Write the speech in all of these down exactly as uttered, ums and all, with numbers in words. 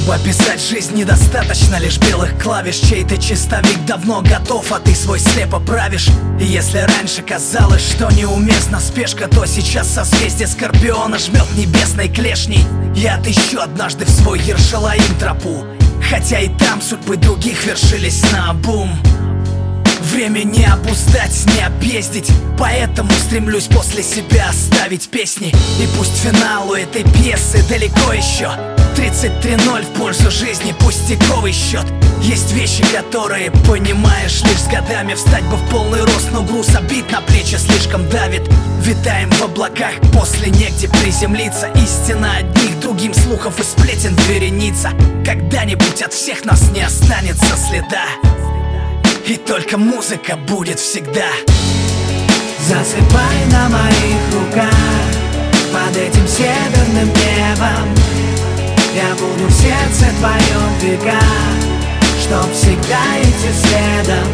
Чтобы описать жизнь, недостаточно лишь белых клавиш. Чей-то чистовик давно готов, а ты свой слепо правишь. И если раньше казалось, что неуместна спешка, то сейчас созвездие Скорпиона жмет небесной клешней. Я отыщу однажды в свой Ершалаим тропу, хотя и там судьбы других вершились наобум. Время не обуздать, не объездить, поэтому стремлюсь после себя оставить песни. И пусть финал у этой пьесы далеко еще, тридцать три ноль в пользу жизни, пустяковый счет. Есть вещи, которые понимаешь лишь с годами. Встать бы в полный рост, но груз обид на плечи слишком давит. Витаем в облаках, после негде приземлиться. Истина одних, другим слухов и сплетен вереница. Когда-нибудь от всех нас не останется следа, и только музыка будет всегда. Засыпай на моих руках под этим северным небом. Я буду в сердце твоем века, чтоб всегда идти следом.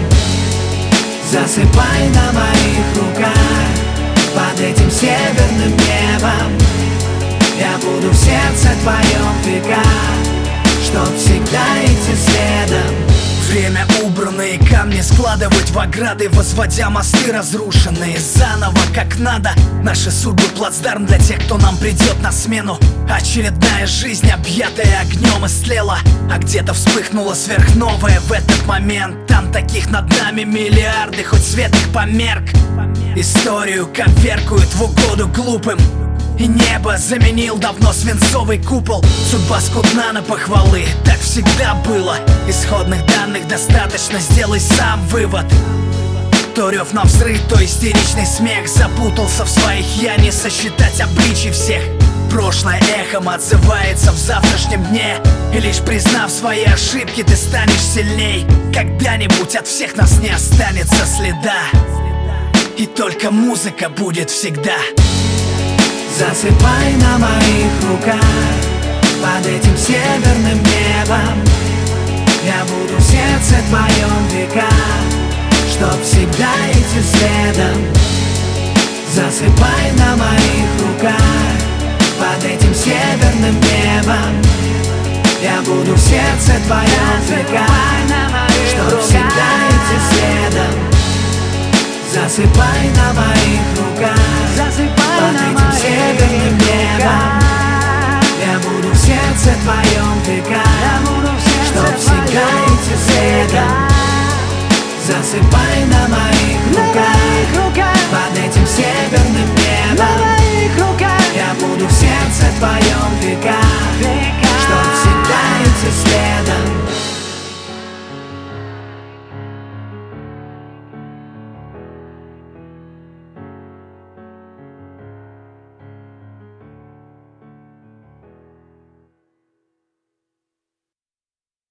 Засыпай на моих руках под этим северным небом. Я буду в сердце твоем века, чтоб всегда идти следом. Время убранные камни складывать в ограды, возводя мосты разрушенные заново как надо. Наши судьбы плацдарм для тех, кто нам придет на смену. Очередная жизнь, объятая огнем, истлела, а где-то вспыхнула сверхновая в этот момент. Там таких над нами миллиарды, хоть свет их померк. Историю коверкуют в угоду глупым, и небо заменил давно свинцовый купол. Судьба скудна на похвалы, так всегда было. Исходных данных достаточно, сделай сам вывод. То рев на взрыв, то истеричный смех. Запутался в своих, я не сосчитать обличий всех. Прошлое эхом отзывается в завтрашнем дне, и лишь признав свои ошибки, ты станешь сильней. Когда-нибудь от всех нас не останется следа, и только музыка будет всегда. Засыпай на моих руках под этим северным небом. Я буду в сердце твоем века, чтоб всегда идти следом. Засыпай на моих руках под этим северным небом. Я буду в сердце твоем века, чтоб всегда идти следом. Засыпай на моих руках под этим северным небом. Я буду в сердце твоем века, чтоб всегда идти следом. Засыпай на моих